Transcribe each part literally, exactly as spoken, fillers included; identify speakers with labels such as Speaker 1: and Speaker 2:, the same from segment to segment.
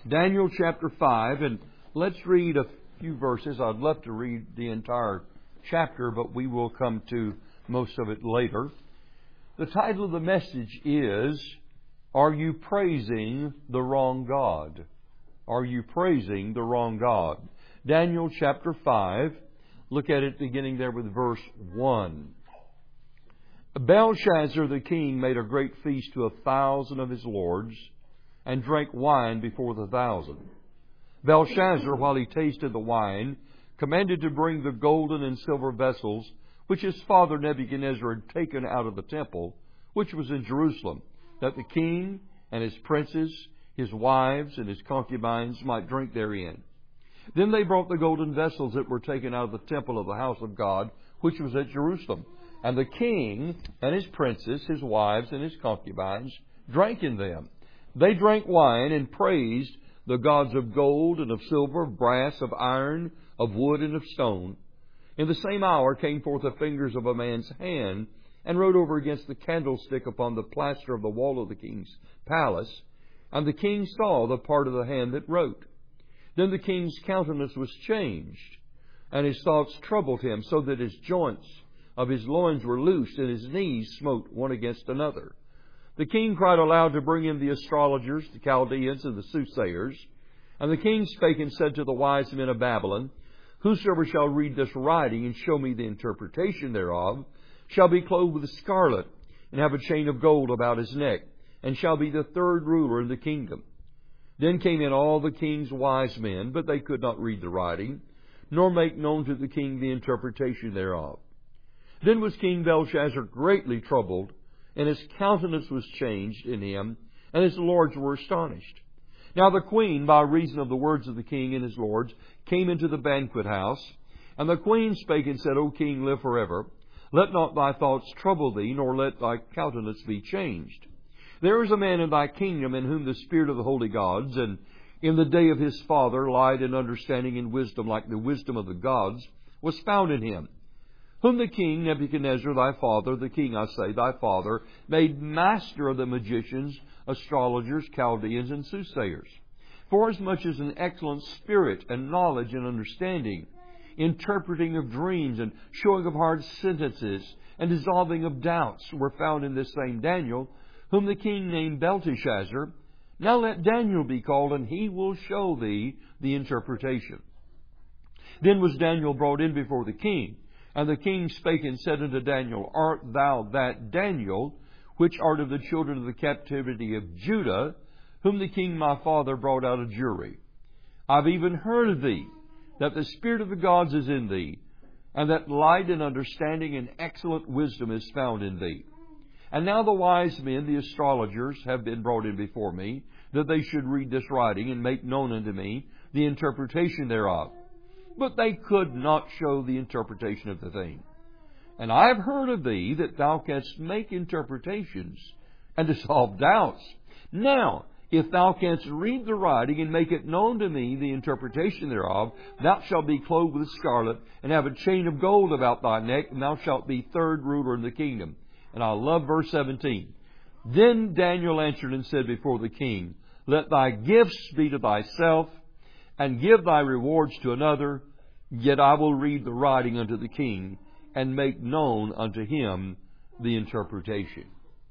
Speaker 1: Daniel chapter five, and let's read a few verses. I'd love to read the entire chapter, but we will come to most of it later. The title of the message is, Are You Praising the Wrong God? Are you praising the wrong God? Daniel chapter five, look at it beginning there with verse one. Belshazzar the king made a great feast to a thousand of his lords, and drank wine before the thousand. Belshazzar, while he tasted the wine, commanded to bring the golden and silver vessels which his father Nebuchadnezzar had taken out of the temple, which was in Jerusalem, that the king and his princes, his wives, and his concubines might drink therein. Then they brought the golden vessels that were taken out of the temple of the house of God, which was at Jerusalem. And the king and his princes, his wives, and his concubines drank in them. They drank wine and praised the gods of gold and of silver, of brass, of iron, of wood, and of stone. In the same hour came forth the fingers of a man's hand, and wrote over against the candlestick upon the plaster of the wall of the king's palace. And the king saw the part of the hand that wrote. Then the king's countenance was changed, and his thoughts troubled him, so that his joints of his loins were loosed, and his knees smote one against another. The king cried aloud to bring in the astrologers, the Chaldeans, and the soothsayers. And the king spake and said to the wise men of Babylon, Whosoever shall read this writing and show me the interpretation thereof shall be clothed with scarlet, and have a chain of gold about his neck, and shall be the third ruler in the kingdom. Then came in all the king's wise men, but they could not read the writing, nor make known to the king the interpretation thereof. Then was King Belshazzar greatly troubled, and his countenance was changed in him, and his lords were astonished. Now the queen, by reason of the words of the king and his lords, came into the banquet house. And the queen spake and said, O king, live forever. Let not thy thoughts trouble thee, nor let thy countenance be changed. There is a man in thy kingdom in whom the spirit of the holy gods, and in the day of his father light and understanding and wisdom like the wisdom of the gods, was found in him, whom the king Nebuchadnezzar thy father, the king, I say, thy father, made master of the magicians, astrologers, Chaldeans, and soothsayers. Forasmuch as an excellent spirit and knowledge and understanding, interpreting of dreams and showing of hard sentences, and dissolving of doubts were found in this same Daniel, whom the king named Belteshazzar. Now let Daniel be called, and he will show thee the interpretation. Then was Daniel brought in before the king. And the king spake and said unto Daniel, Art thou that Daniel, which art of the children of the captivity of Judah, whom the king my father brought out of Jewry? I've even heard of thee, that the spirit of the gods is in thee, and that light and understanding and excellent wisdom is found in thee. And now the wise men, the astrologers, have been brought in before me, that they should read this writing and make known unto me the interpretation thereof. But they could not show the interpretation of the thing. And I have heard of thee that thou canst make interpretations and dissolve doubts. Now, if thou canst read the writing and make it known to me the interpretation thereof, thou shalt be clothed with scarlet, and have a chain of gold about thy neck, and thou shalt be third ruler in the kingdom. And I love verse seventeen. Then Daniel answered and said before the king, Let thy gifts be to thyself, and give thy rewards to another, yet I will read the writing unto the king, and make known unto him the interpretation.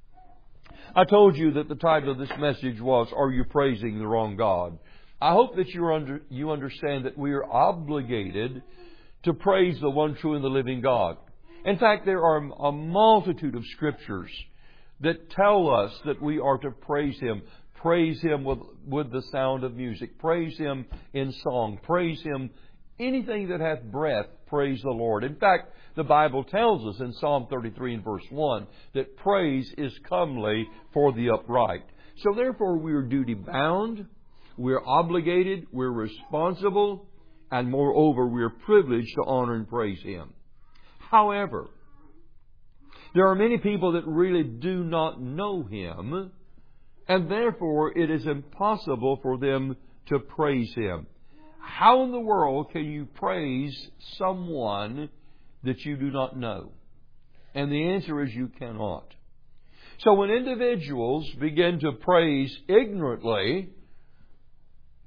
Speaker 1: I told you that the title of this message was, Are You Praising the Wrong God? I hope that you under, you understand that we are obligated to praise the one true and the living God. In fact, there are a multitude of scriptures that tell us that we are to praise Him. Praise Him with, with the sound of music. Praise Him in song. Praise Him. Anything that hath breath, praise the Lord. In fact, the Bible tells us in Psalm thirty-three and verse one that praise is comely for the upright. So therefore we are duty bound, we're obligated, we're responsible, and moreover we are privileged to honor and praise Him. However, there are many people that really do not know Him, and therefore it is impossible for them to praise Him. How in the world can you praise someone that you do not know? And the answer is you cannot. So when individuals begin to praise ignorantly,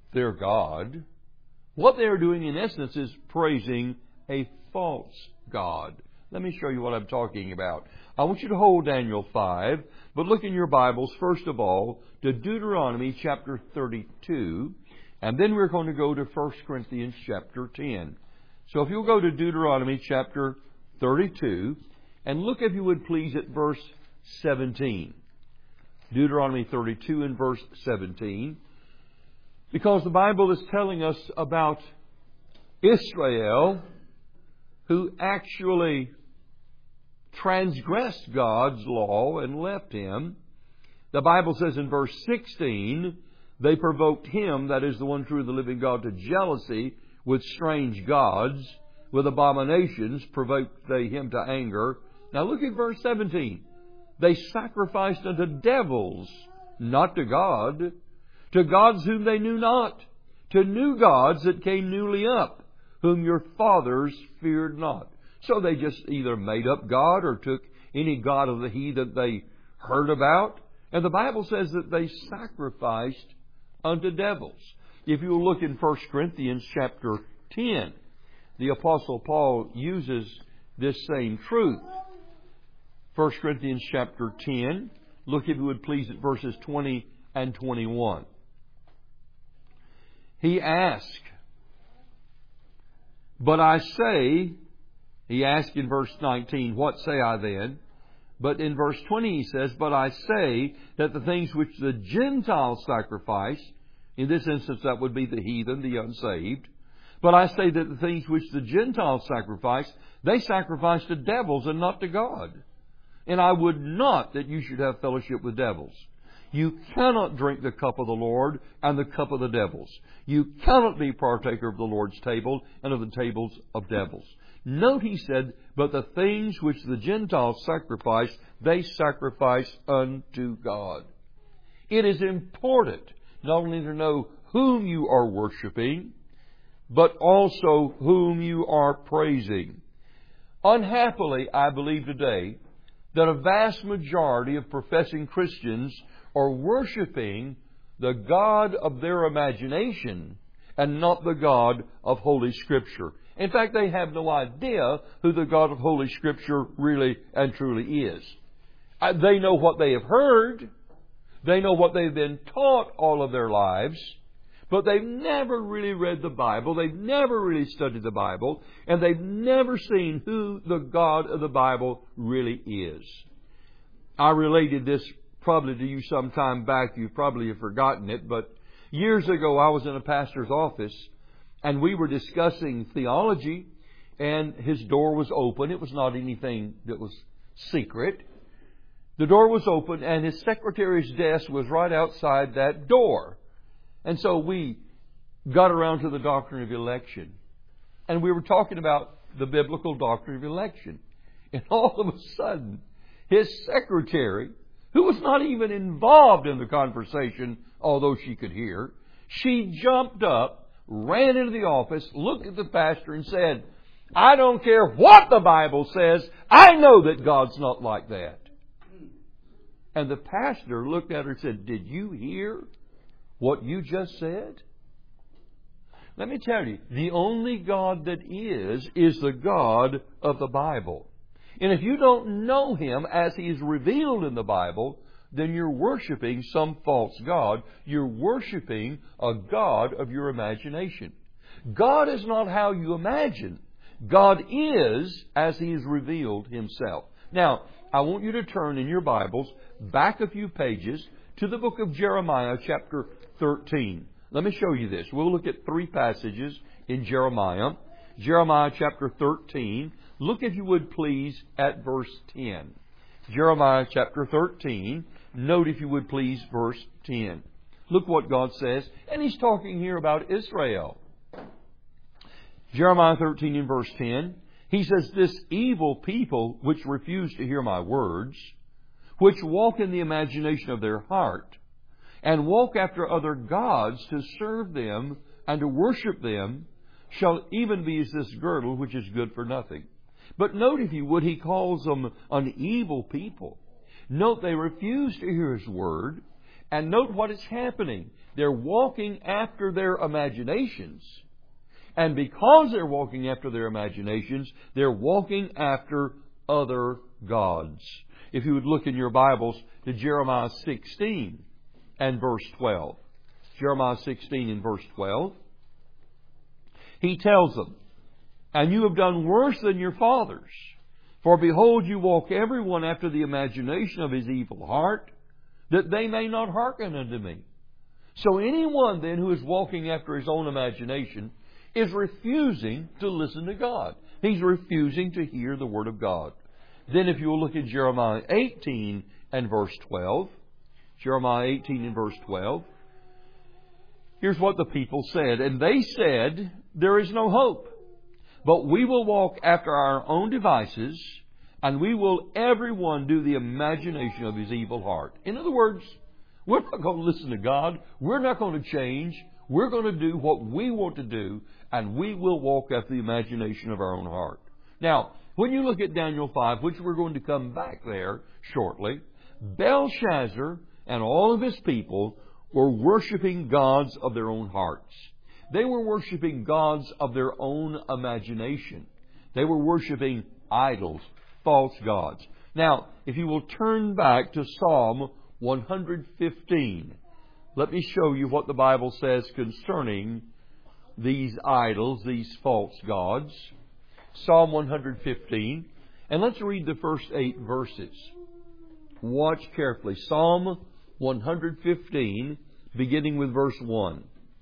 Speaker 1: their God. What they are doing in essence is praising a false God. Let me show you what I'm talking about. I want you to hold Daniel five, but look in your Bibles, first of all, to Deuteronomy chapter thirty-two, and then we're going to go to First Corinthians chapter ten. So if you'll go to Deuteronomy chapter thirty-two, and look, if you would please, at verse seventeen. Deuteronomy thirty-two and verse seventeen. Because the Bible is telling us about Israel, who actually transgressed God's law and left Him. The Bible says in verse sixteen, they provoked Him, that is the one true the living God, to jealousy with strange gods. With abominations provoked they Him to anger. Now look at verse seventeen. They sacrificed unto devils, not to God, to gods whom they knew not, to new gods that came newly up, whom your fathers feared not. So they just either made up God or took any god of the heathen they heard about. And the Bible says that they sacrificed unto devils. If you look in First Corinthians chapter ten, the Apostle Paul uses this same truth. First Corinthians chapter ten, look, if you would please, at verses twenty and twenty-one. He asked, but I say, he asked in verse nineteen, what say I then? But in verse twenty he says, but I say that the things which the Gentiles sacrifice, in this instance that would be the heathen, the unsaved, but I say that the things which the Gentiles sacrifice, they sacrifice to devils and not to God. And I would not that you should have fellowship with devils. You cannot drink the cup of the Lord and the cup of the devils. You cannot be partaker of the Lord's table and of the tables of devils. Note, he said, but the things which the Gentiles sacrifice, they sacrifice unto God. It is important not only to know whom you are worshiping, but also whom you are praising. Unhappily, I believe today that a vast majority of professing Christians are worshiping the God of their imagination and not the God of Holy Scripture. In fact, they have no idea who the God of Holy Scripture really and truly is. They know what they have heard. They know what they've been taught all of their lives. But they've never really read the Bible. They've never really studied the Bible. And they've never seen who the God of the Bible really is. I related this probably to you some time back. You probably have forgotten it. But years ago, I was in a pastor's office, and we were discussing theology, and his door was open. It was not anything that was secret. The door was open, and his secretary's desk was right outside that door. And so we got around to the doctrine of election. And we were talking about the biblical doctrine of election. And all of a sudden, his secretary, who was not even involved in the conversation, although she could hear, she jumped up, ran into the office, looked at the pastor and said, I don't care what the Bible says. I know that God's not like that. And the pastor looked at her and said, did you hear what you just said? Let me tell you, the only God that is, is the God of the Bible. And if you don't know Him as He is revealed in the Bible, then you're worshiping some false God. You're worshiping a God of your imagination. God is not how you imagine. God is as He has revealed Himself. Now, I want you to turn in your Bibles back a few pages to the book of Jeremiah chapter thirteen. Let me show you this. We'll look at three passages in Jeremiah. Jeremiah chapter thirteen. Look, if you would please, at verse ten. Jeremiah chapter thirteen. Note, if you would please, verse ten. Look what God says. And He's talking here about Israel. Jeremiah thirteen and verse ten. He says, this evil people which refuse to hear my words, which walk in the imagination of their heart, and walk after other gods to serve them and to worship them, shall even be as this girdle which is good for nothing. But note, if you would, He calls them an evil people. Note, they refuse to hear His word. And note what is happening. They're walking after their imaginations. And because they're walking after their imaginations, they're walking after other gods. If you would look in your Bibles to Jeremiah sixteen and verse twelve. Jeremiah sixteen and verse twelve. He tells them, "And you have done worse than your fathers. For behold, you walk every one after the imagination of his evil heart, that they may not hearken unto me." So anyone then who is walking after his own imagination is refusing to listen to God. He's refusing to hear the Word of God. Then if you will look at Jeremiah eighteen and verse twelve. Jeremiah eighteen and verse twelve. Here's what the people said. "And they said, there is no hope, but we will walk after our own devices, and we will everyone do the imagination of his evil heart." In other words, we're not going to listen to God. We're not going to change. We're going to do what we want to do, and we will walk after the imagination of our own heart. Now, when you look at Daniel five, which we're going to come back there shortly, Belshazzar and all of his people were worshiping gods of their own hearts. They were worshiping gods of their own imagination. They were worshiping idols, false gods. Now, if you will turn back to Psalm one fifteen, let me show you what the Bible says concerning these idols, these false gods. Psalm one fifteen, and let's read the first eight verses. Watch carefully. Psalm one fifteen, beginning with verse one.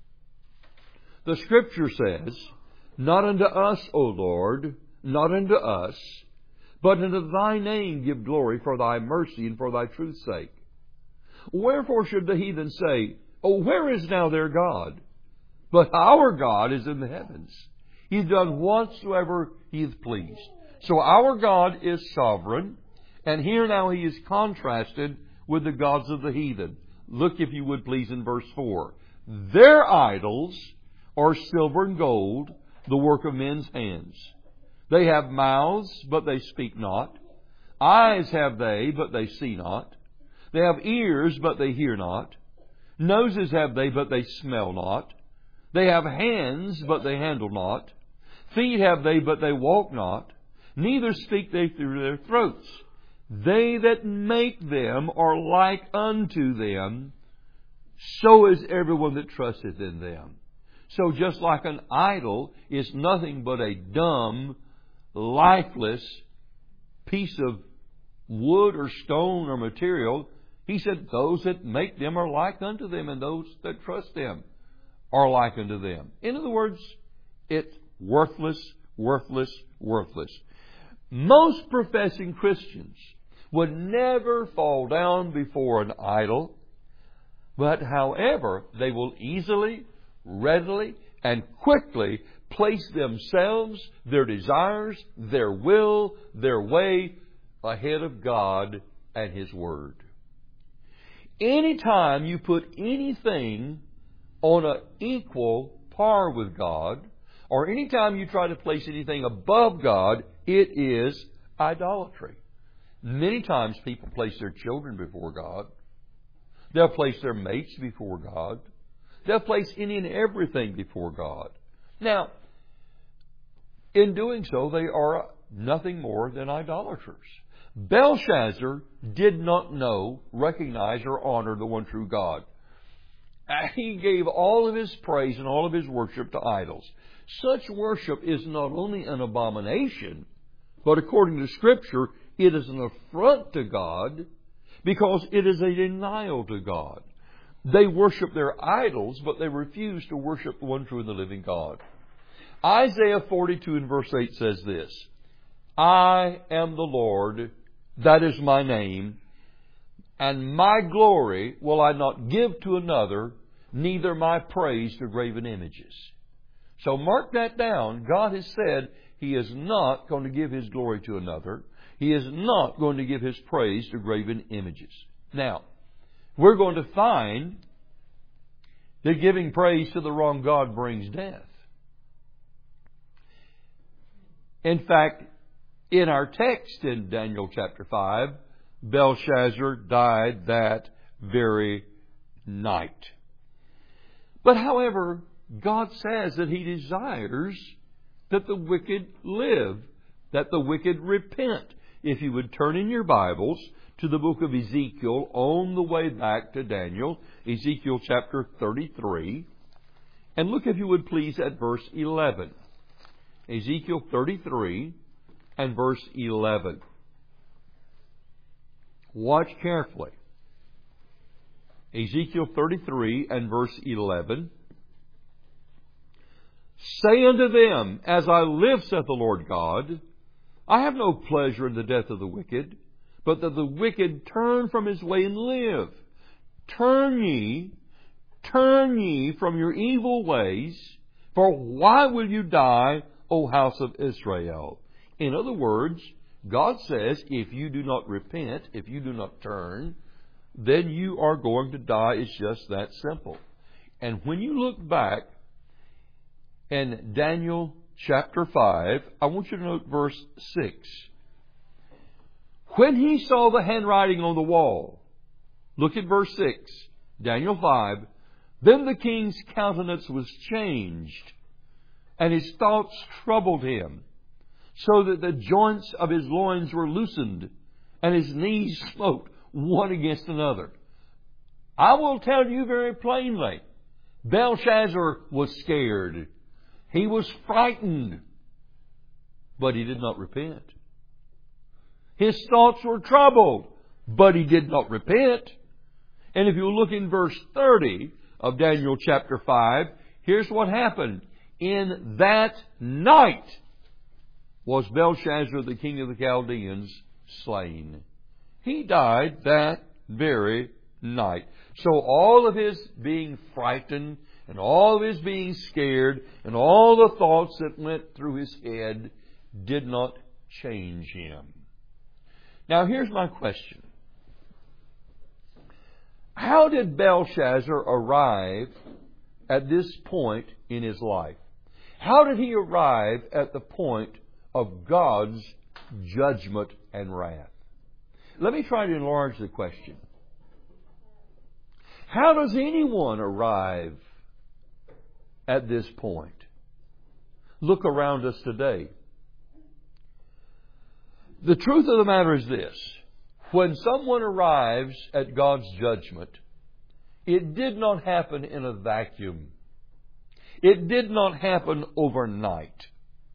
Speaker 1: The Scripture says, "Not unto us, O Lord, not unto us, but unto Thy name give glory for Thy mercy and for Thy truth's sake. Wherefore should the heathen say, O where is now their God? But our God is in the heavens. He hath done whatsoever He hath pleased." So our God is sovereign, and here now He is contrasted with the gods of the heathen. Look, if you would please, in verse four. "Their idols are silver and gold, the work of men's hands. They have mouths, but they speak not. Eyes have they, but they see not. They have ears, but they hear not. Noses have they, but they smell not. They have hands, but they handle not. Feet have they, but they walk not. Neither speak they through their throats. They that make them are like unto them. So is everyone that trusteth in them." So just like an idol is nothing but a dumb, lifeless piece of wood or stone or material, He said those that make them are like unto them, and those that trust them are like unto them. In other words, it's worthless, worthless, worthless. Most professing Christians would never fall down before an idol, but however, they will easily, readily, and quickly place themselves, their desires, their will, their way ahead of God and His Word. Anytime you put anything on an equal par with God, or anytime you try to place anything above God, it is idolatry. Many times people place their children before God. They'll place their mates before God. They'll place any and everything before God. Now, in doing so, they are nothing more than idolaters. Belshazzar did not know, recognize, or honor the one true God. He gave all of his praise and all of his worship to idols. Such worship is not only an abomination, but according to Scripture, it is an affront to God because it is a denial to God. They worship their idols, but they refuse to worship the one true and the living God. Isaiah forty-two and verse eight says this, "I am the Lord, that is my name, and my glory will I not give to another, neither my praise to graven images." So mark that down. God has said He is not going to give His glory to another. He is not going to give His praise to graven images. Now, we're going to find that giving praise to the wrong God brings death. In fact, in our text in Daniel chapter five, Belshazzar died that very night. But however, God says that He desires that the wicked live, that the wicked repent. If you would turn in your Bibles to the book of Ezekiel on the way back to Daniel, Ezekiel chapter thirty-three, and look, if you would please, at verse eleven. Ezekiel thirty-three and verse eleven. Watch carefully. Ezekiel thirty-three and verse eleven. Say unto them, As I live, saith the Lord God, I have no pleasure in the death of the wicked, but that the wicked turn from his way and live. Turn ye, turn ye from your evil ways, for why will you die, O house of Israel? In other words, God says, if you do not repent, if you do not turn, then you are going to die. It's just that simple. And when you look back in Daniel chapter five, I want you to note verse six. When he saw the handwriting on the wall, look at verse six, Daniel five, then the king's countenance was changed, and his thoughts troubled him, so that the joints of his loins were loosened, and his knees smote one against another. I will tell you very plainly, Belshazzar was scared. He was frightened, but he did not repent. His thoughts were troubled, but he did not repent. And if you look in verse thirty of Daniel chapter five, here's what happened. In that night was Belshazzar, the king of the Chaldeans, slain. He died that very night. So all of his being frightened and all of his being scared and all the thoughts that went through his head did not change him. Now here's my question. How did Belshazzar arrive at this point in his life? How did he arrive at the point of God's judgment and wrath? Let me try to enlarge the question. How does anyone arrive at this point? Look around us today. The truth of the matter is this. When someone arrives at God's judgment, it did not happen in a vacuum. It did not happen overnight.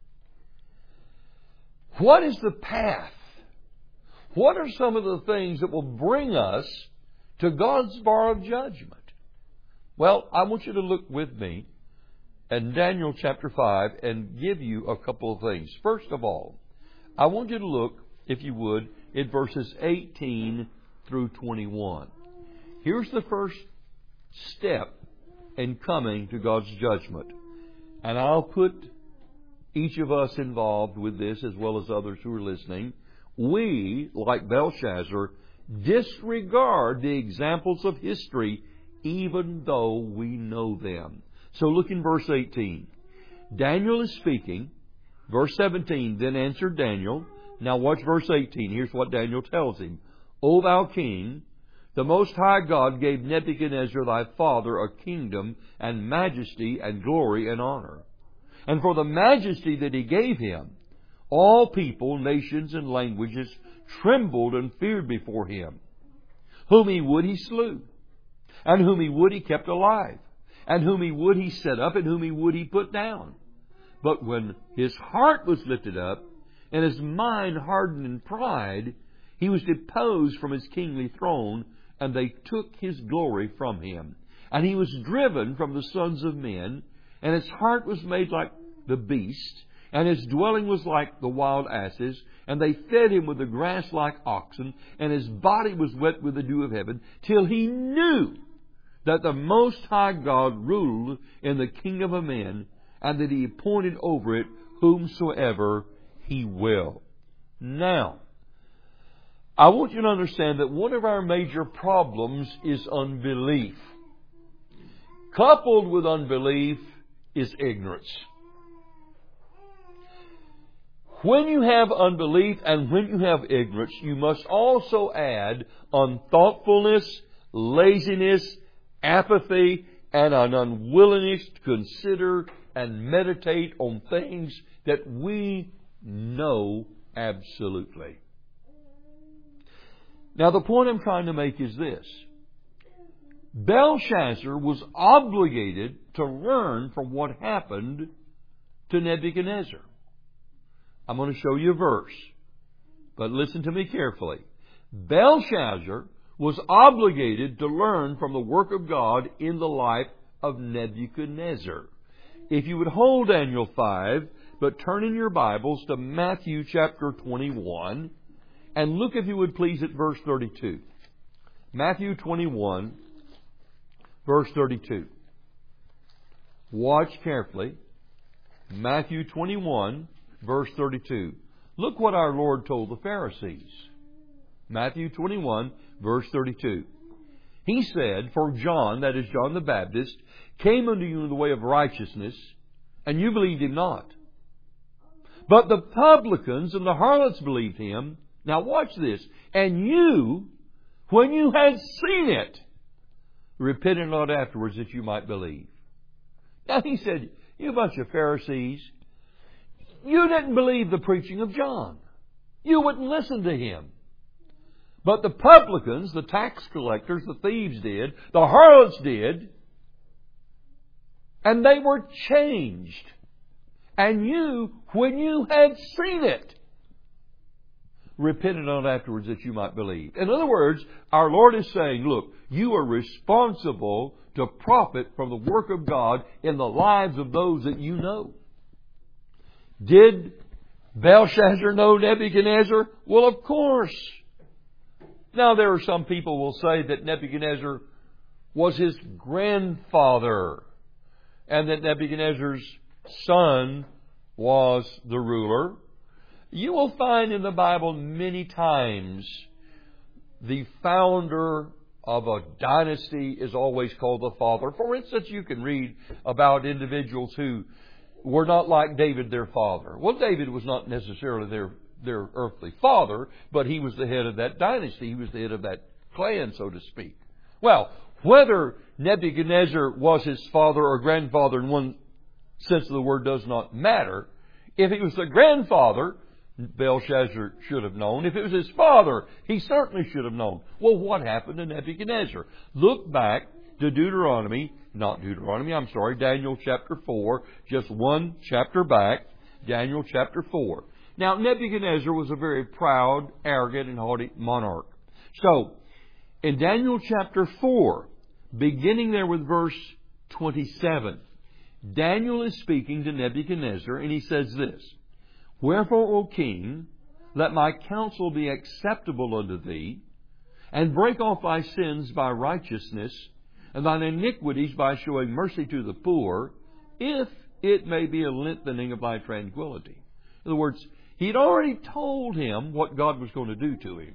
Speaker 1: What is the path? What are some of the things that will bring us to God's bar of judgment? Well, I want you to look with me in Daniel chapter five and give you a couple of things. First of all, I want you to look, if you would, at verses eighteen through twenty-one. Here's the first step in coming to God's judgment. And I'll put each of us involved with this as well as others who are listening. We, like Belshazzar, disregard the examples of history even though we know them. So look in verse eighteen. Daniel is speaking. Verse seventeen, then answered Daniel. Now watch verse eighteen. Here's what Daniel tells him. O thou king, the Most High God gave Nebuchadnezzar thy father a kingdom and majesty and glory and honor. And for the majesty that he gave him, all people, nations, and languages trembled and feared before him. Whom he would he slew, and whom he would he kept alive, and whom he would he set up, and whom he would he put down. But when his heart was lifted up, and his mind hardened in pride, he was deposed from his kingly throne, and they took his glory from him. And he was driven from the sons of men, and his heart was made like the beast, and his dwelling was like the wild asses, and they fed him with the grass like oxen, and his body was wet with the dew of heaven, till he knew that the Most High God ruled in the kingdom of men, and that he appointed over it whomsoever he will. Now, I want you to understand that one of our major problems is unbelief. Coupled with unbelief is ignorance. When you have unbelief and when you have ignorance, you must also add unthoughtfulness, laziness, apathy, and an unwillingness to consider and meditate on things that we know absolutely. Now, the point I'm trying to make is this. Belshazzar was obligated to learn from what happened to Nebuchadnezzar. I'm going to show you a verse, but listen to me carefully. Belshazzar was obligated to learn from the work of God in the life of Nebuchadnezzar. If you would hold Daniel five, but turn in your Bibles to Matthew chapter twenty-one, and look, if you would please, at verse thirty-two. Matthew twenty-one, verse thirty-two. Watch carefully. Matthew twenty-one, verse thirty-two. Look what our Lord told the Pharisees. Matthew twenty-one, verse thirty-two. He said, "For John," that is John the Baptist, "came unto you in the way of righteousness, and you believed him not. But the publicans and the harlots believed him." Now watch this. "And you, when you had seen it, repented not afterwards that you might believe." Now he said, you bunch of Pharisees, you didn't believe the preaching of John. You wouldn't listen to him. But the publicans, the tax collectors, the thieves did, the harlots did, and they were changed. And you, when you had seen it, repented not afterwards that you might believe. In other words, our Lord is saying, look, you are responsible to profit from the work of God in the lives of those that you know. Did Belshazzar know Nebuchadnezzar? Well, of course. Now, there are some people who will say that Nebuchadnezzar was his grandfather, and that Nebuchadnezzar's son was the ruler. You will find in the Bible many times the founder of a dynasty is always called the father. For instance, you can read about individuals who were not like David, their father. Well, David was not necessarily their, their earthly father, but he was the head of that dynasty. He was the head of that clan, so to speak. Well, whether Nebuchadnezzar was his father or grandfather in one sense of the word does not matter. If he was the grandfather, Belshazzar should have known. If it was his father, he certainly should have known. Well, what happened to Nebuchadnezzar? Look back to Deuteronomy, not Deuteronomy, I'm sorry, Daniel chapter four, just one chapter back, Daniel chapter four. Now, Nebuchadnezzar was a very proud, arrogant, and haughty monarch. So, in Daniel chapter four, beginning there with verse twenty-seven, Daniel is speaking to Nebuchadnezzar, and he says this, "Wherefore, O king, let my counsel be acceptable unto thee, and break off thy sins by righteousness, and thine iniquities by showing mercy to the poor, if it may be a lengthening of thy tranquility." In other words, he'd already told him what God was going to do to him.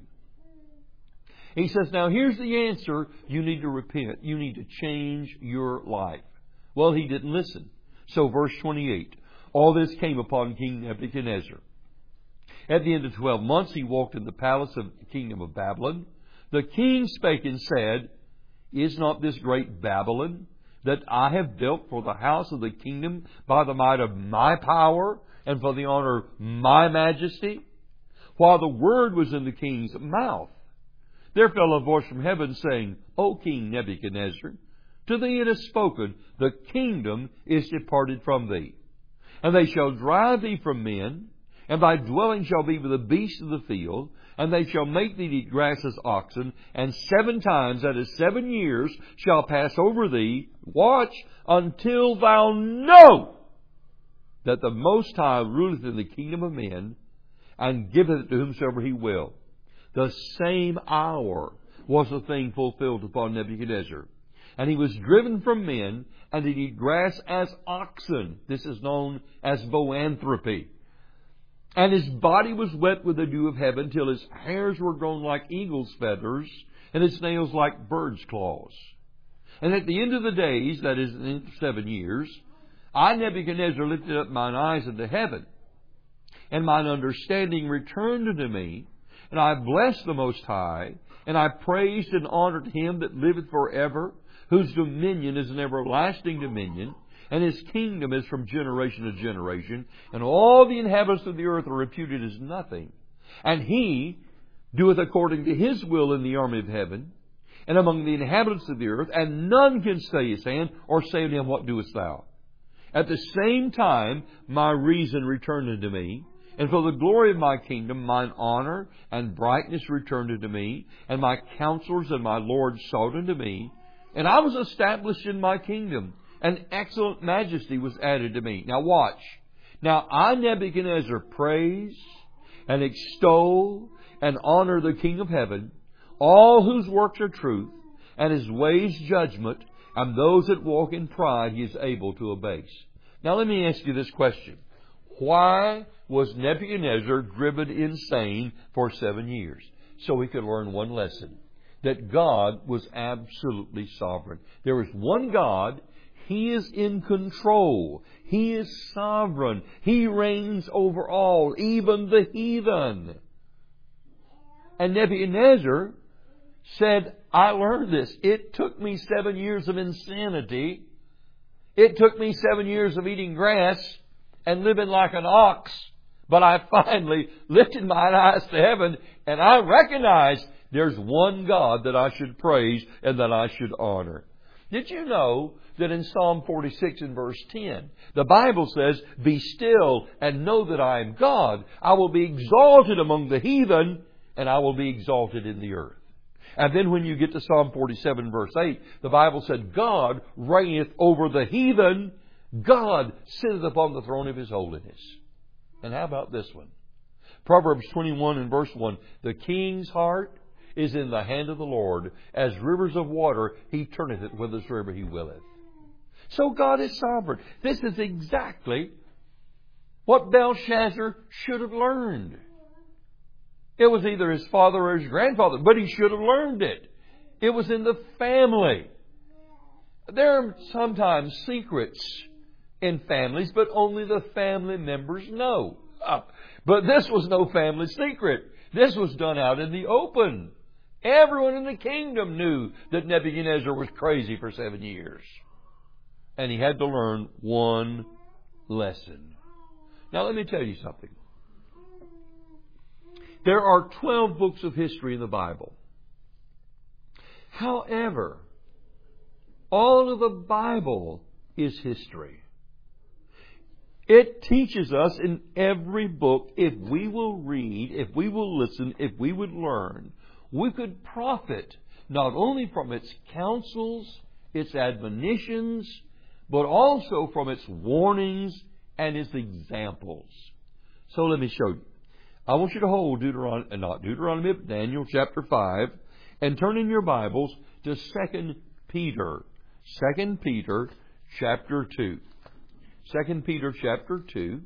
Speaker 1: He says, now here's the answer. You need to repent. You need to change your life. Well, he didn't listen. So verse twenty-eight. All this came upon King Nebuchadnezzar. At the end of twelve months, he walked in the palace of the kingdom of Babylon. The king spake and said, "Is not this great Babylon that I have built for the house of the kingdom by the might of my power and for the honor of my majesty?" While the word was in the king's mouth, there fell a voice from heaven saying, "O King Nebuchadnezzar, to thee it is spoken, the kingdom is departed from thee. And they shall drive thee from men, and thy dwelling shall be with the beasts of the field, and they shall make thee eat grass as oxen, and seven times, that is seven years, shall pass over thee. Watch until thou know that the Most High ruleth in the kingdom of men, and giveth it to whomsoever he will." The same hour was the thing fulfilled upon Nebuchadnezzar. And he was driven from men, and did eat grass as oxen. This is known as boanthropy. And his body was wet with the dew of heaven, till his hairs were grown like eagle's feathers, and his nails like bird's claws. And at the end of the days, that is, in seven years, I, Nebuchadnezzar, lifted up mine eyes unto heaven, and mine understanding returned unto me, and I blessed the Most High, and I praised and honored him that liveth forever, whose dominion is an everlasting dominion, and His kingdom is from generation to generation, and all the inhabitants of the earth are reputed as nothing. And He doeth according to His will in the army of heaven, and among the inhabitants of the earth, and none can stay His hand, or say unto Him, What doest thou? At the same time my reason returned unto me, and for the glory of my kingdom mine honor and brightness returned unto me, and my counselors and my lords sought unto me, and I was established in my kingdom, and excellent majesty was added to me. Now watch. Now I, Nebuchadnezzar, praise and extol and honor the King of heaven, all whose works are truth, and His ways judgment, and those that walk in pride He is able to abase. Now let me ask you this question. Why was Nebuchadnezzar driven insane for seven years? So he could learn one lesson. That God was absolutely sovereign. There is one God. He is in control. He is sovereign. He reigns over all, even the heathen. And Nebuchadnezzar said, I learned this. It took me seven years of insanity. It took me seven years of eating grass and living like an ox. But I finally lifted my eyes to heaven, and I recognized there's one God that I should praise and that I should honor. Did you know that in Psalm forty-six and verse ten, the Bible says, Be still and know that I am God. I will be exalted among the heathen, and I will be exalted in the earth. And then when you get to Psalm forty-seven verse eight, the Bible said, God reigneth over the heathen. God sitteth upon the throne of His holiness. And how about this one? Proverbs twenty-one and verse one, The king's heart is in the hand of the Lord. As rivers of water, He turneth it whithersoever He willeth. So God is sovereign. This is exactly what Belshazzar should have learned. It was either his father or his grandfather, but he should have learned it. It was in the family. There are sometimes secrets in families, but only the family members know. Uh, but this was no family secret. This was done out in the open. Everyone in the kingdom knew that Nebuchadnezzar was crazy for seven years. And he had to learn one lesson. Now let me tell you something. There are twelve books of history in the Bible. However, all of the Bible is history. It teaches us in every book, if we will read, if we will listen, if we would learn, we could profit not only from its counsels, its admonitions, but also from its warnings and its examples. So let me show you. I want you to hold Deuteronomy, not Deuteronomy, but Daniel chapter five, and turn in your Bibles to Second Peter. Second Peter chapter two. Second Peter chapter two.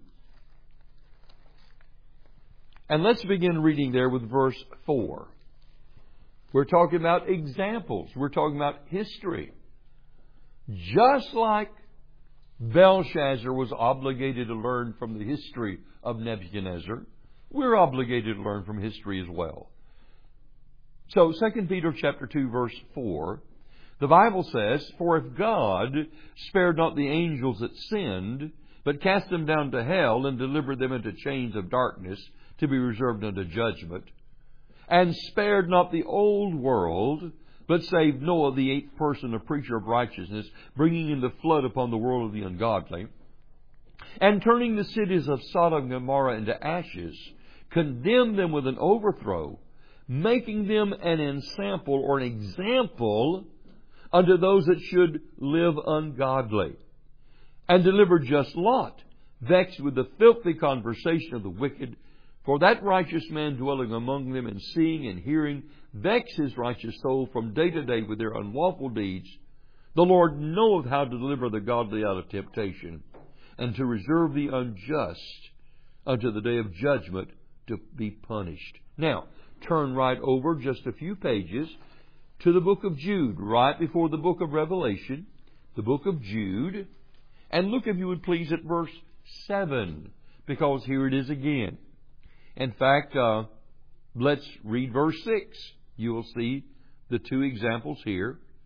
Speaker 1: And let's begin reading there with verse four. We're talking about examples. We're talking about history. Just like Belshazzar was obligated to learn from the history of Nebuchadnezzar, we're obligated to learn from history as well. So Second Peter chapter two verse four, the Bible says, For if God spared not the angels that sinned, but cast them down to hell and delivered them into chains of darkness to be reserved unto judgment, and spared not the old world, but saved Noah, the eighth person, a preacher of righteousness, bringing in the flood upon the world of the ungodly, and turning the cities of Sodom and Gomorrah into ashes, condemned them with an overthrow, making them an ensample or an example unto those that should live ungodly, and delivered just Lot, vexed with the filthy conversation of the wicked. For that righteous man dwelling among them and seeing and hearing vex his righteous soul from day to day with their unlawful deeds. The Lord knoweth how to deliver the godly out of temptation, and to reserve the unjust unto the day of judgment to be punished. Now, turn right over just a few pages to the book of Jude, right before the book of Revelation, the book of Jude, and look, if you would please, at verse seven, because here it is again. In fact, uh, let's read verse six. You will see the two examples here.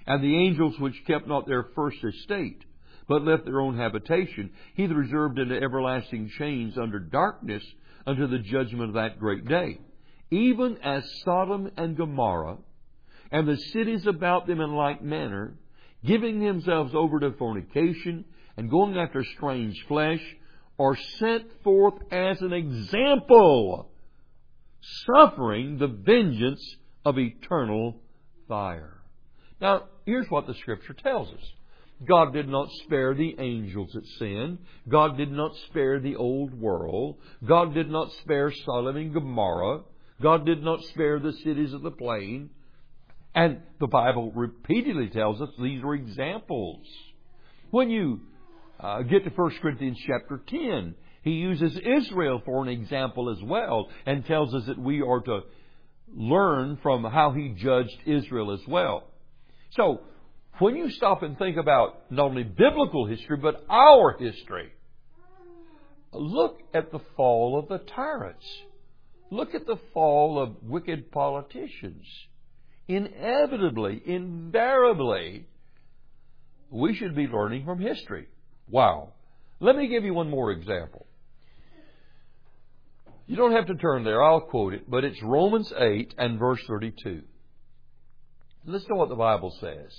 Speaker 1: And the angels which kept not their first estate, but left their own habitation, He hath reserved into everlasting chains under darkness unto the judgment of that great day. Even as Sodom and Gomorrah, and the cities about them in like manner, giving themselves over to fornication, and going after strange flesh, are sent forth as an example, suffering the vengeance of eternal fire. Now, here's what the Scripture tells us. God did not spare the angels that sinned. God did not spare the old world. God did not spare Sodom and Gomorrah. God did not spare the cities of the plain. And the Bible repeatedly tells us these are examples. When you uh, get to First Corinthians chapter ten, He uses Israel for an example as well, and tells us that we are to learn from how He judged Israel as well. So, when you stop and think about not only biblical history, but our history, look at the fall of the tyrants. Look at the fall of wicked politicians. Inevitably, invariably, we should be learning from history. Wow. Let me give you one more example. You don't have to turn there. I'll quote it. But it's Romans eight and verse thirty-two. Listen to what the Bible says.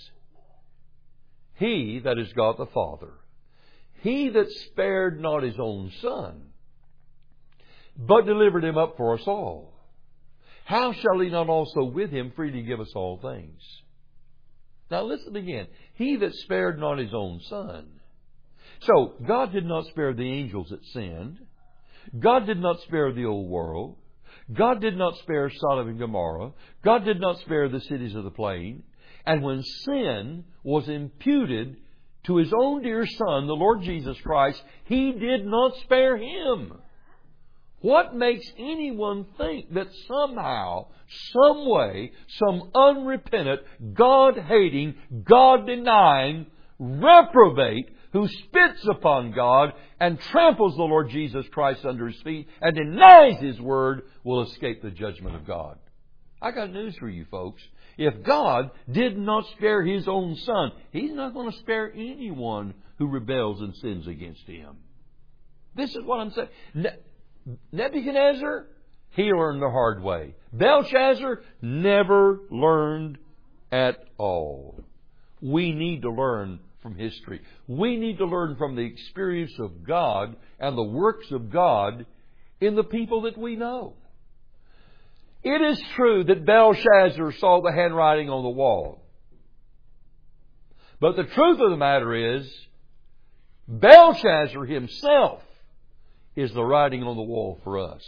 Speaker 1: He, that is God the Father, He that spared not His own Son, but delivered Him up for us all, how shall He not also with Him freely give us all things? Now listen again. He that spared not His own Son. So, God did not spare the angels that sinned. God did not spare the old world. God did not spare Sodom and Gomorrah. God did not spare the cities of the plain. And when sin was imputed to His own dear Son, the Lord Jesus Christ, He did not spare Him. What makes anyone think that somehow, some way, some unrepentant, God-hating, God-denying reprobate who spits upon God and tramples the Lord Jesus Christ under His feet and denies His Word will escape the judgment of God? I got news for you folks. If God did not spare His own Son, He's not going to spare anyone who rebels and sins against Him. This is what I'm saying. Ne- Nebuchadnezzar, he learned the hard way. Belshazzar never learned at all. We need to learn from history. We need to learn from the experience of God and the works of God in the people that we know. It is true that Belshazzar saw the handwriting on the wall. But the truth of the matter is, Belshazzar himself is the writing on the wall for us.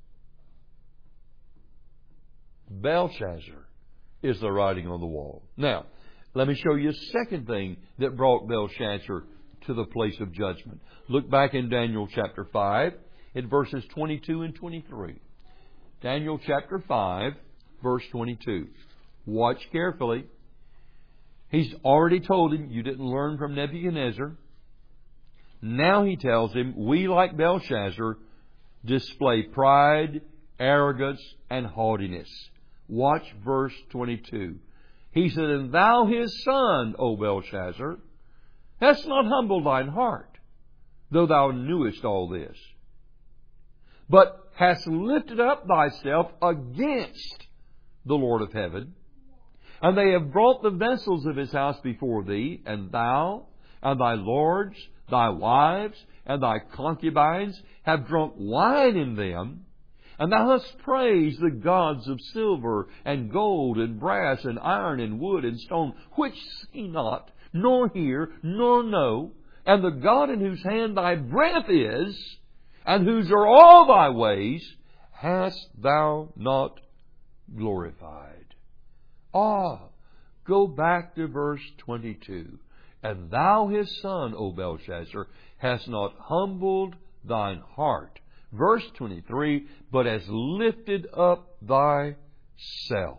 Speaker 1: Belshazzar is the writing on the wall. Now, let me show you a second thing that brought Belshazzar to the place of judgment. Look back in Daniel chapter five, in verses twenty-two and twenty-three. Daniel chapter five, verse twenty-two. Watch carefully. He's already told him, you didn't learn from Nebuchadnezzar. Now he tells him, we like Belshazzar display pride, arrogance, and haughtiness. Watch verse twenty-two. He said, and thou his son, O Belshazzar, hast not humbled thine heart, though thou knewest all this, but hast lifted up thyself against the Lord of heaven, and they have brought the vessels of His house before thee, and thou, and thy lords, thy wives, and thy concubines have drunk wine in them, and thou hast praised the gods of silver, and gold, and brass, and iron, and wood, and stone, which see not, nor hear, nor know, and the God in whose hand thy breath is, and whose are all thy ways, hast thou not glorified. Ah, go back to verse twenty-two. And thou his son, O Belshazzar, hast not humbled thine heart. Verse twenty-three, but hast lifted up thyself.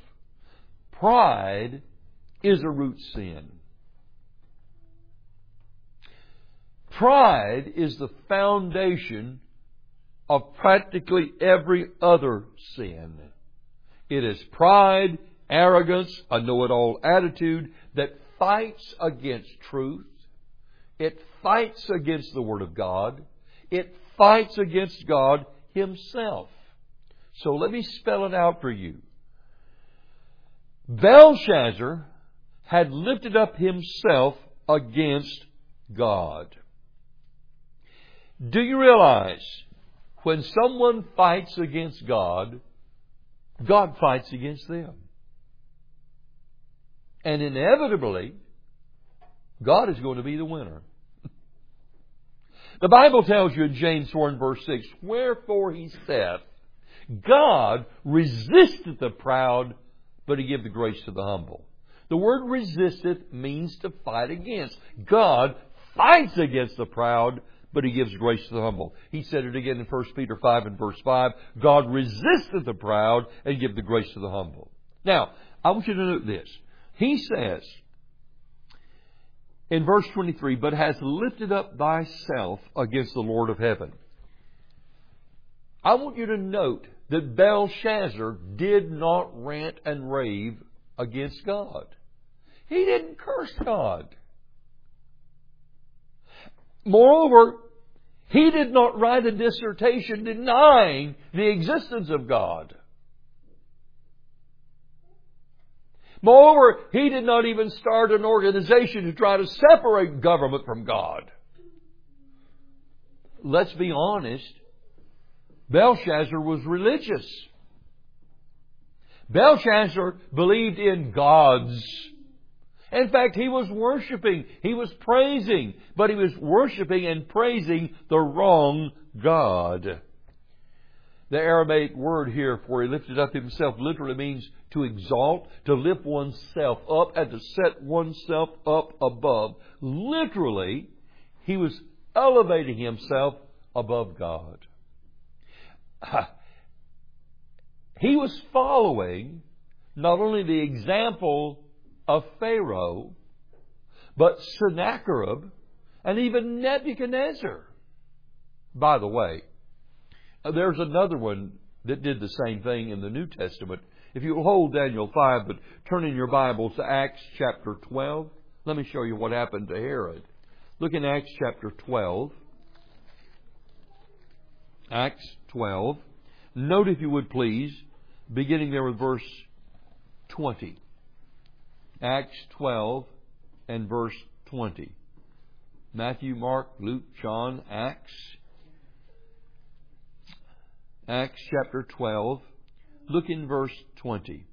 Speaker 1: Pride is a root sin. Pride is the foundation of practically every other sin. It is pride arrogance, a know-it-all attitude that fights against truth. It fights against the Word of God. It fights against God Himself. So let me spell it out for you. Belshazzar had lifted up himself against God. Do you realize when someone fights against God, God fights against them? And inevitably, God is going to be the winner. The Bible tells you in James four and verse six, "Wherefore he saith, God resisteth the proud, but He giveth grace to the humble." The word resisteth means to fight against. God fights against the proud, but He gives grace to the humble. He said it again in First Peter five and verse five, God resisteth the proud and giveth the grace to the humble. Now, I want you to note this. He says in verse twenty-three, "But has lifted up thyself against the Lord of heaven." I want you to note that Belshazzar did not rant and rave against God. He didn't curse God. Moreover, he did not write a dissertation denying the existence of God. Moreover, he did not even start an organization to try to separate government from God. Let's be honest. Belshazzar was religious. Belshazzar believed in gods. In fact, he was worshiping, he was praising, but he was worshiping and praising the wrong God. The Aramaic word here for he lifted up himself literally means to exalt, to lift oneself up, and to set oneself up above. Literally, he was elevating himself above God. He was following not only the example of Pharaoh, but Sennacherib and even Nebuchadnezzar. By the way, there's another one that did the same thing in the New Testament. If you'll hold Daniel five, but turn in your Bibles to Acts chapter twelve, let me show you what happened to Herod. Look in Acts chapter twelve. Acts twelve. Note, if you would please, beginning there with verse twenty. Acts twelve and verse twenty. Matthew, Mark, Luke, John, Acts. Acts chapter twelve. Look in verse twenty.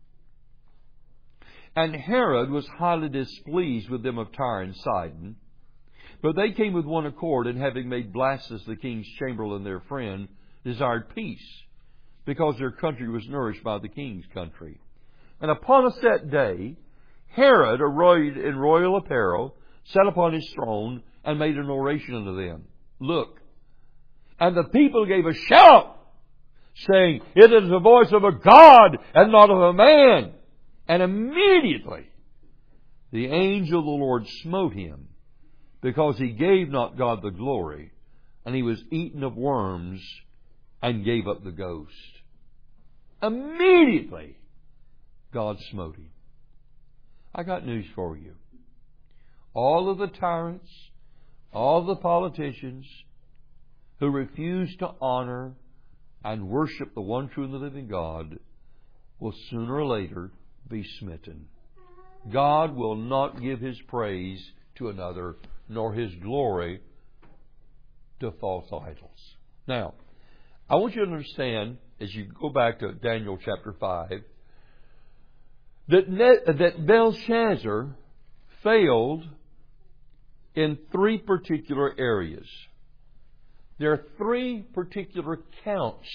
Speaker 1: "And Herod was highly displeased with them of Tyre and Sidon. But they came with one accord, and having made Blastus the king's chamberlain their friend, desired peace, because their country was nourished by the king's country. And upon a set day, Herod, arrayed in royal apparel, sat upon his throne, and made an oration unto them. Look, and the people gave a shout, saying, It is the voice of a God, and not of a man. And immediately the angel of the Lord smote him, because he gave not God the glory, and he was eaten of worms, and gave up the ghost." Immediately, God smote him. I got news for you. All of the tyrants, all the politicians who refuse to honor and worship the one true and the living God will sooner or later be smitten. God will not give His praise to another, nor His glory to false idols. Now, I want you to understand, as you go back to Daniel chapter five, that, ne- that Belshazzar failed in three particular areas. There are three particular counts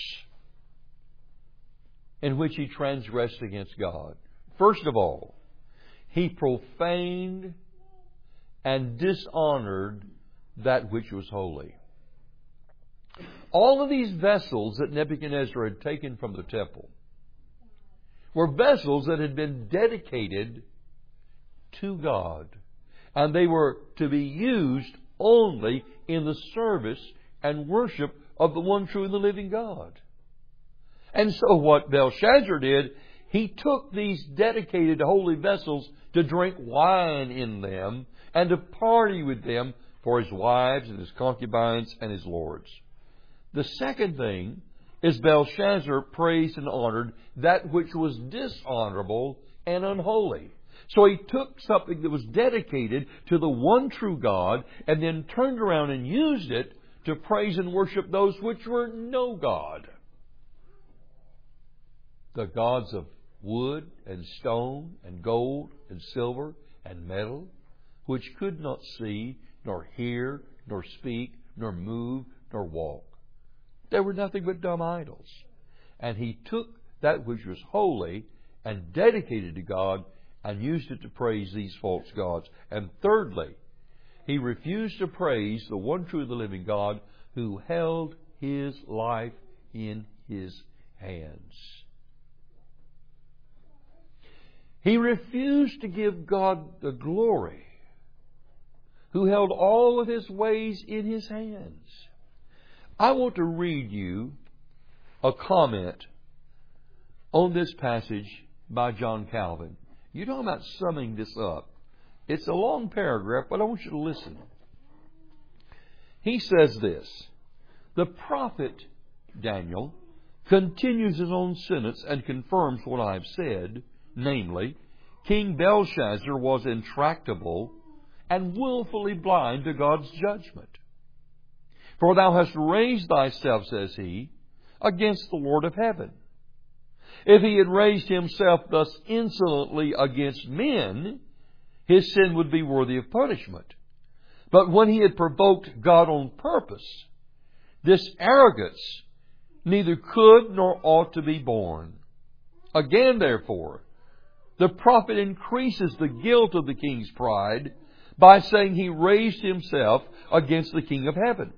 Speaker 1: in which he transgressed against God. First of all, he profaned and dishonored that which was holy. All of these vessels that Nebuchadnezzar had taken from the temple were vessels that had been dedicated to God, and they were to be used only in the service and worship of the one true and the living God. And so what Belshazzar did, he took these dedicated holy vessels to drink wine in them and to party with them for his wives and his concubines and his lords. The second thing is Belshazzar praised and honored that which was dishonorable and unholy. So he took something that was dedicated to the one true God and then turned around and used it to praise and worship those which were no God. The gods of wood and stone and gold and silver and metal, which could not see, nor hear, nor speak, nor move, nor walk. They were nothing but dumb idols. And he took that which was holy and dedicated to God and used it to praise these false gods. And thirdly, he refused to praise the one true the living God who held his life in his hands. He refused to give God the glory who held all of his ways in his hands. I want to read you a comment on this passage by John Calvin. You're talking about summing this up. It's a long paragraph, but I want you to listen. He says this: the prophet Daniel continues his own sentence and confirms what I have said, namely, King Belshazzar was intractable and willfully blind to God's judgment. For thou hast raised thyself, says he, against the Lord of heaven. If he had raised himself thus insolently against men, his sin would be worthy of punishment. But when he had provoked God on purpose, this arrogance neither could nor ought to be borne. Again, therefore, the prophet increases the guilt of the king's pride by saying he raised himself against the King of heaven.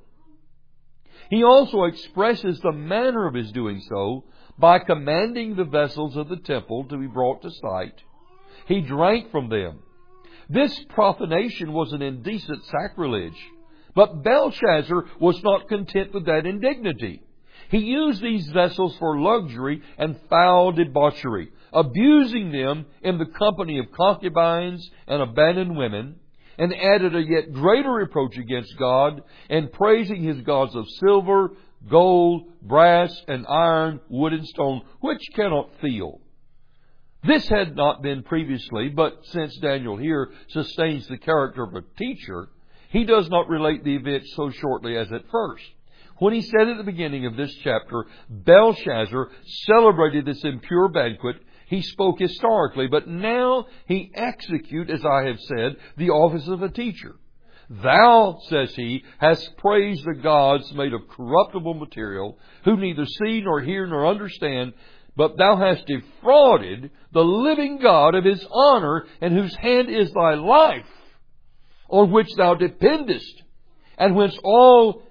Speaker 1: He also expresses the manner of his doing so by commanding the vessels of the temple to be brought to sight. He drank from them. This profanation was an indecent sacrilege. But Belshazzar was not content with that indignity. He used these vessels for luxury and foul debauchery, abusing them in the company of concubines and abandoned women, and added a yet greater reproach against God, and praising his gods of silver, gold, brass, and iron, wood, and stone, which cannot feel. This had not been previously, but since Daniel here sustains the character of a teacher, he does not relate the event so shortly as at first. When he said at the beginning of this chapter, Belshazzar celebrated this impure banquet, he spoke historically, but now he executes, as I have said, the office of a teacher. Thou, says he, hast praised the gods made of corruptible material, who neither see nor hear nor understand, but thou hast defrauded the living God of his honor, in whose hand is thy life, on which thou dependest, and whence all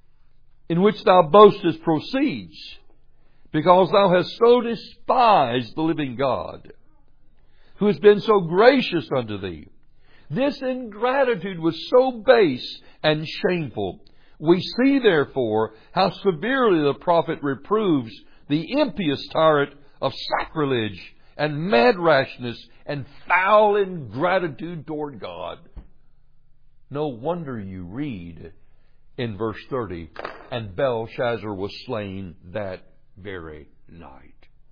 Speaker 1: in which thou boastest proceeds, because thou hast so despised the living God, who has been so gracious unto thee. This ingratitude was so base and shameful. We see, therefore, how severely the prophet reproves the impious tyrant of sacrilege and mad rashness and foul ingratitude toward God. No wonder you read in verse thirty, and Belshazzar was slain that very night.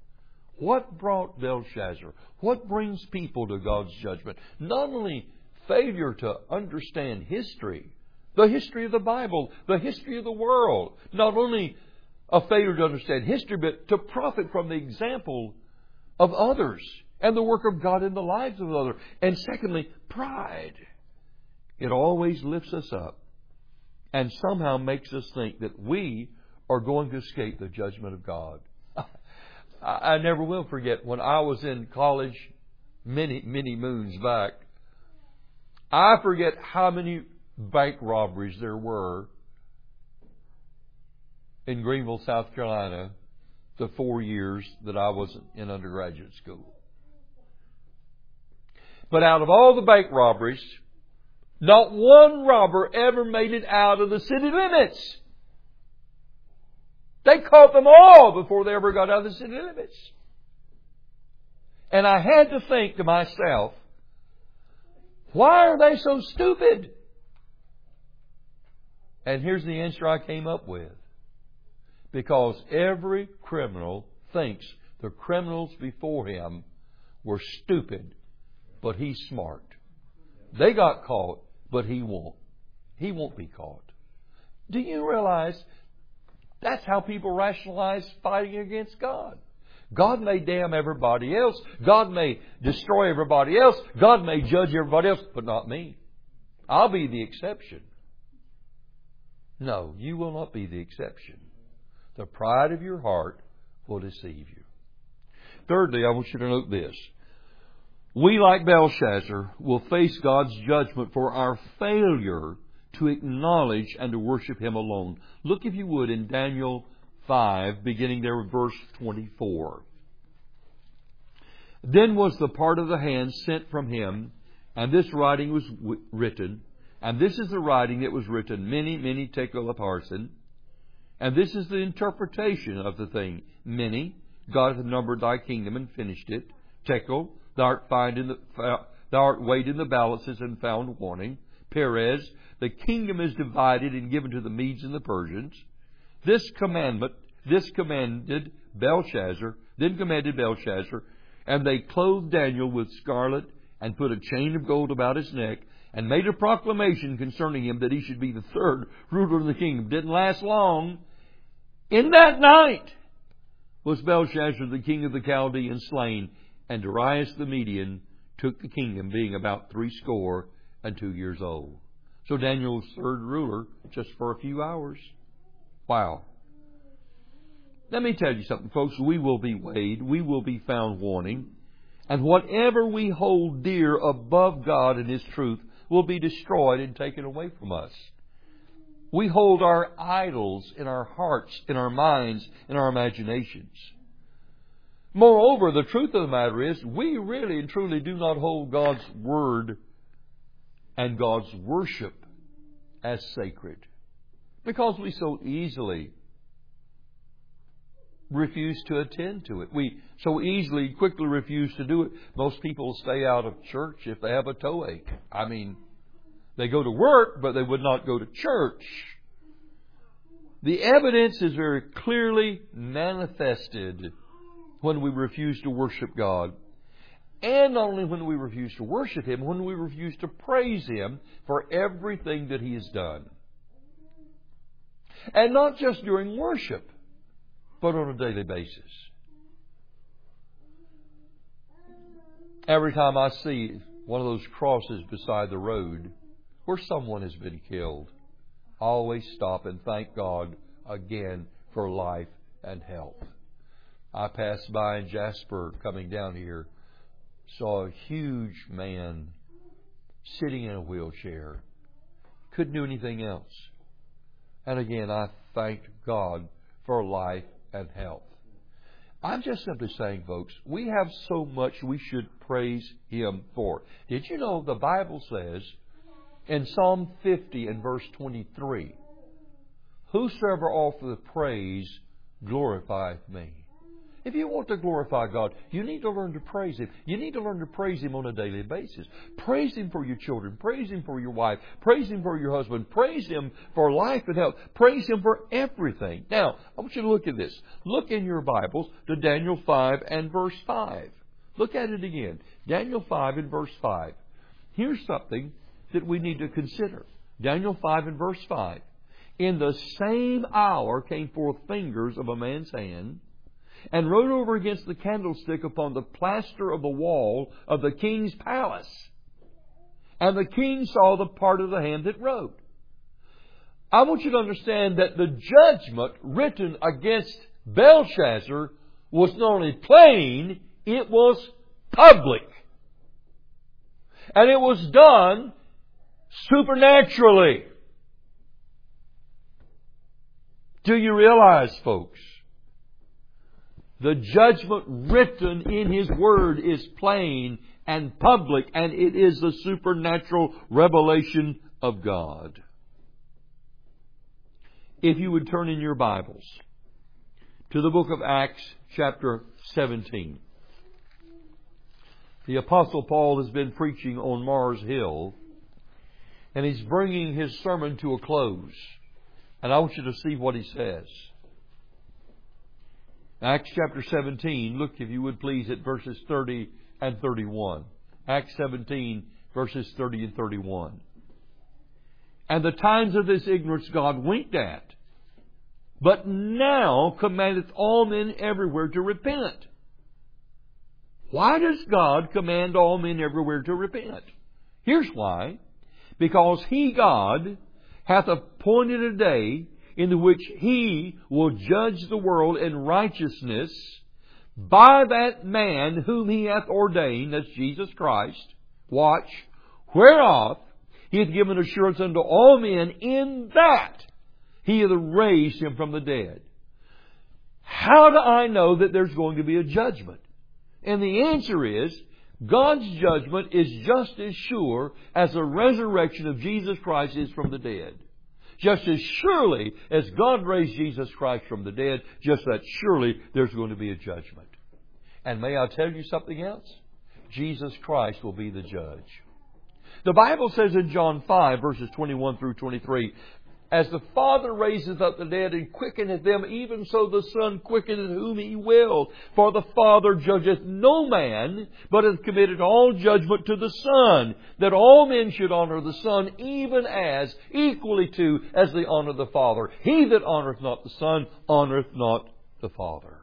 Speaker 1: What brought Belshazzar? What brings people to God's judgment? Not only failure to understand history, the history of the Bible, the history of the world. Not only a failure to understand history, but to profit from the example of others and the work of God in the lives of others. And secondly, pride. It always lifts us up and somehow makes us think that we are going to escape the judgment of God. I never will forget when I was in college many, many moons back. I forget how many bank robberies there were in Greenville, South Carolina, the four years that I was in undergraduate school. But out of all the bank robberies, not one robber ever made it out of the city limits. They caught them all before they ever got out of the city limits. And I had to think to myself, why are they so stupid? And here's the answer I came up with. Because every criminal thinks the criminals before him were stupid, but he's smart. They got caught, but he won't. He won't be caught. Do you realize that's how people rationalize fighting against God? God may damn everybody else. God may destroy everybody else. God may judge everybody else, but not me. I'll be the exception. No, you will not be the exception. The pride of your heart will deceive you. Thirdly, I want you to note this. We, like Belshazzar, will face God's judgment for our failure to acknowledge and to worship Him alone. Look, if you would, in Daniel five, beginning there with verse twenty-four. Then was the part of the hand sent from him, and this writing was w- written, and this is the writing that was written, many, many tekel upharsin. And this is the interpretation of the thing. Many, God hath numbered thy kingdom and finished it. Tekel, thou art, find in the, thou art weighed in the balances and found wanting. Perez, the kingdom is divided and given to the Medes and the Persians. This commandment, this commanded Belshazzar, then commanded Belshazzar, and they clothed Daniel with scarlet and put a chain of gold about his neck and made a proclamation concerning him that he should be the third ruler of the kingdom. Didn't last long. In that night was Belshazzar, the king of the Chaldeans, slain, and Darius the Median took the kingdom, being about threescore and two years old. So Daniel's third ruler just for a few hours. Wow. Let me tell you something, folks. We will be weighed. We will be found wanting. And whatever we hold dear above God and His truth will be destroyed and taken away from us. We hold our idols in our hearts, in our minds, in our imaginations. Moreover, the truth of the matter is, we really and truly do not hold God's Word and God's worship as sacred, because we so easily refuse to attend to it. We so easily, quickly refuse to do it. Most people stay out of church if they have a toe ache. I mean, they go to work, but they would not go to church. The evidence is very clearly manifested when we refuse to worship God. And not only when we refuse to worship Him, when we refuse to praise Him for everything that He has done. And not just during worship, but on a daily basis. Every time I see one of those crosses beside the road where someone has been killed, I always stop and thank God again for life and health. I passed by in Jasper coming down here, saw a huge man sitting in a wheelchair. Couldn't do anything else. And again, I thanked God for life and health. I'm just simply saying, folks, we have so much we should praise Him for. Did you know the Bible says in Psalm fifty and verse twenty-three, whosoever offereth praise glorifieth me. If you want to glorify God, you need to learn to praise Him. You need to learn to praise Him on a daily basis. Praise Him for your children. Praise Him for your wife. Praise Him for your husband. Praise Him for life and health. Praise Him for everything. Now, I want you to look at this. Look in your Bibles to Daniel five and verse five. Look at it again. Daniel five and verse five. Here's something that we need to consider. Daniel five and verse five. In the same hour came forth fingers of a man's hand, and wrote over against the candlestick upon the plaster of the wall of the king's palace. And the king saw the part of the hand that wrote. I want you to understand that the judgment written against Belshazzar was not only plain, it was public. And it was done supernaturally. Do you realize, folks? The judgment written in His Word is plain and public, and it is the supernatural revelation of God. If you would turn in your Bibles to the book of Acts, chapter seventeen. The Apostle Paul has been preaching on Mars Hill, and he's bringing his sermon to a close. And I want you to see what he says. Acts chapter seventeen, look if you would please at verses thirty and thirty-one. Acts seventeen, verses thirty and thirty-one. And the times of this ignorance God winked at, but now commandeth all men everywhere to repent. Why does God command all men everywhere to repent? Here's why. Because He, God, hath appointed a day in the which He will judge the world in righteousness by that man whom He hath ordained, that's Jesus Christ. Watch. Whereof He hath given assurance unto all men in that He hath raised Him from the dead. How do I know that there's going to be a judgment? And the answer is, God's judgment is just as sure as the resurrection of Jesus Christ is from the dead. Just as surely as God raised Jesus Christ from the dead, just that surely there's going to be a judgment. And may I tell you something else? Jesus Christ will be the judge. The Bible says in John five, verses twenty-one through twenty-three, as the Father raiseth up the dead and quickeneth them, even so the Son quickeneth whom He will. For the Father judgeth no man, but hath committed all judgment to the Son, that all men should honour the Son, even as, equally to, as they honour the Father. He that honoureth not the Son, honoureth not the Father.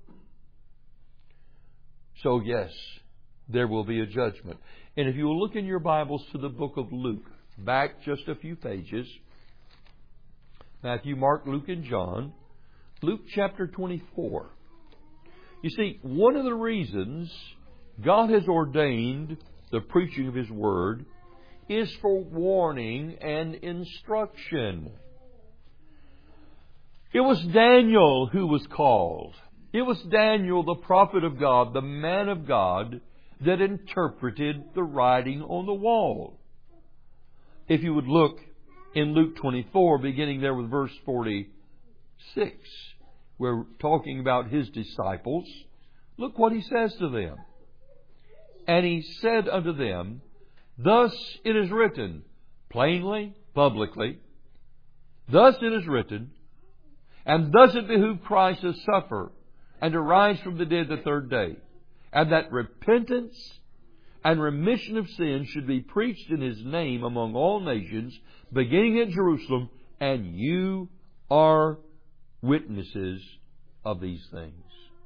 Speaker 1: So yes, there will be a judgment. And if you will look in your Bibles to the book of Luke, back just a few pages, Matthew, Mark, Luke, and John. Luke chapter twenty-four. You see, one of the reasons God has ordained the preaching of His Word is for warning and instruction. It was Daniel who was called. It was Daniel, the prophet of God, the man of God, that interpreted the writing on the wall. If you would look in Luke twenty-four, beginning there with verse forty-six, we're talking about His disciples. Look what He says to them. And He said unto them, thus it is written, plainly, publicly, thus it is written, and thus it behooved Christ to suffer and to rise from the dead the third day, and that repentance and remission of sins should be preached in His name among all nations, beginning at Jerusalem, and you are witnesses of these things.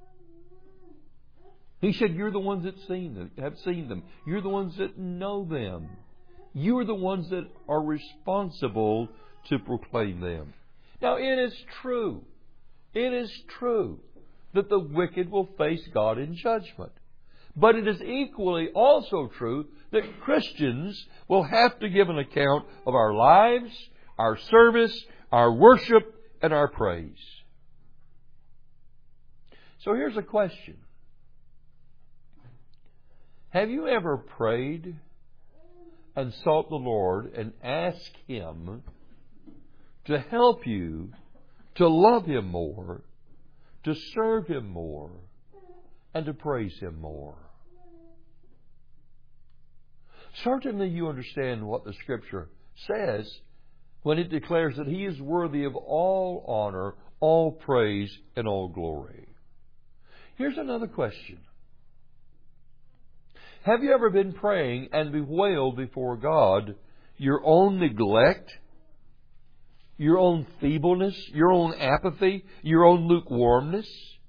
Speaker 1: He said, you're the ones that seen them, have seen them. You're the ones that know them. You are the ones that are responsible to proclaim them. Now, it is true. It is true that the wicked will face God in judgment. But it is equally also true that Christians will have to give an account of our lives, our service, our worship, and our praise. So here's a question. Have you ever prayed and sought the Lord and asked Him to help you to love Him more, to serve Him more, and to praise Him more? Certainly you understand what the Scripture says when it declares that He is worthy of all honor, all praise, and all glory. Here's another question. Have you ever been praying and bewailed before God your own neglect, your own feebleness, your own apathy, your own lukewarmness?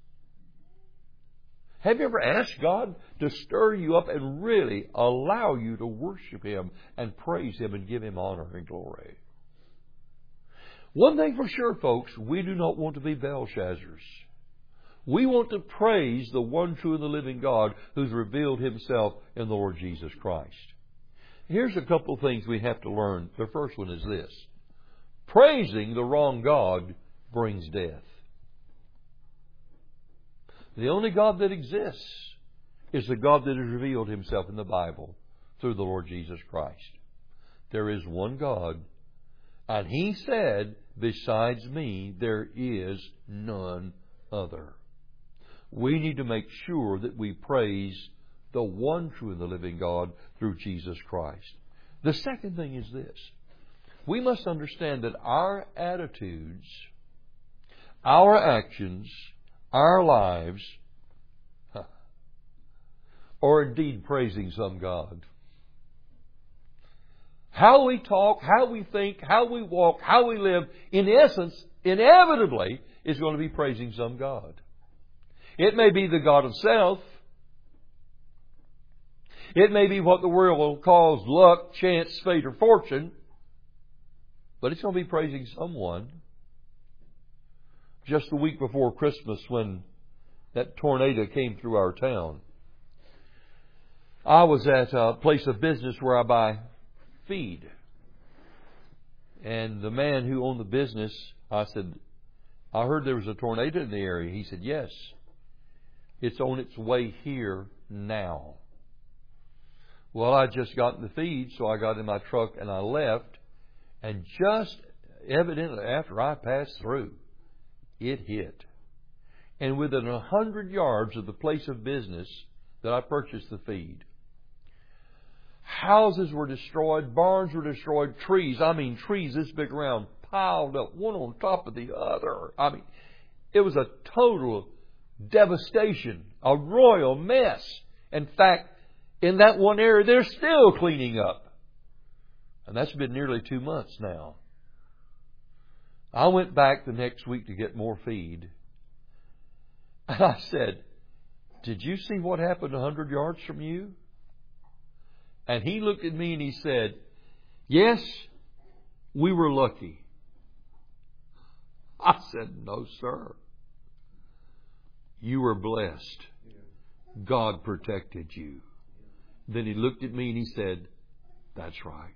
Speaker 1: Have you ever asked God to stir you up and really allow you to worship Him and praise Him and give Him honor and glory? One thing for sure, folks, we do not want to be Belshazzars. We want to praise the one true and the living God who's revealed Himself in the Lord Jesus Christ. Here's a couple of things we have to learn. The first one is this. Praising the wrong God brings death. The only God that exists is the God that has revealed Himself in the Bible through the Lord Jesus Christ. There is one God, and He said, besides me, there is none other. We need to make sure that we praise the one true and the living God through Jesus Christ. The second thing is this. We must understand that our attitudes, our actions, our lives are indeed praising some God. How we talk, how we think, how we walk, how we live, in essence, inevitably, is going to be praising some God. It may be the God of self. It may be what the world calls luck, chance, fate, or fortune. But it's going to be praising someone. Just the week before Christmas, when that tornado came through our town, I was at a place of business where I buy feed. And the man who owned the business, I said, I heard there was a tornado in the area. He said, yes. It's on its way here now. Well, I just got the feed, so I got in my truck and I left. And just evidently after I passed through, it hit. And within a hundred yards of the place of business that I purchased the feed, houses were destroyed, barns were destroyed, trees, I mean trees this big around, piled up, one on top of the other. I mean, it was a total devastation, a royal mess. In fact, in that one area, they're still cleaning up. And that's been nearly two months now. I went back the next week to get more feed. And I said, did you see what happened a hundred yards from you? And he looked at me and he said, yes, we were lucky. I said, no, sir. You were blessed. God protected you. Then he looked at me and he said, that's right.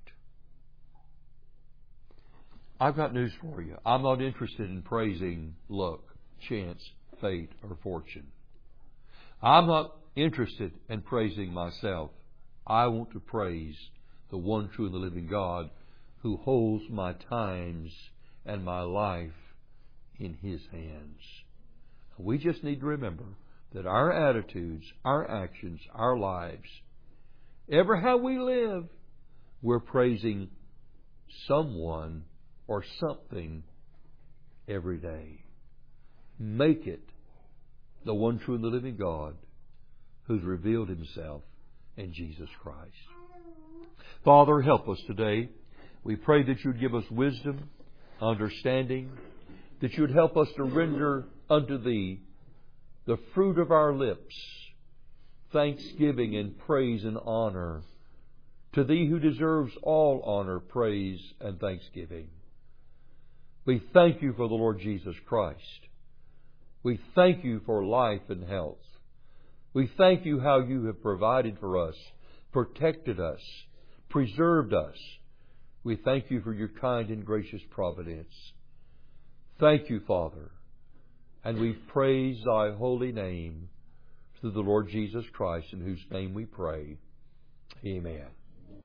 Speaker 1: I've got news for you. I'm not interested in praising luck, chance, fate, or fortune. I'm not interested in praising myself. I want to praise the one true and the living God who holds my times and my life in His hands. We just need to remember that our attitudes, our actions, our lives, ever how we live, we're praising someone or something every day. Make it the one true and the living God who's revealed Himself in Jesus Christ. Father, help us today. We pray that you'd give us wisdom, understanding, that you'd help us to render unto Thee the fruit of our lips, thanksgiving and praise and honor to Thee who deserves all honor, praise, and thanksgiving. We thank you for the Lord Jesus Christ. We thank you for life and health. We thank you how you have provided for us, protected us, preserved us. We thank you for your kind and gracious providence. Thank you, Father. And we praise thy holy name through the Lord Jesus Christ, in whose name we pray. Amen.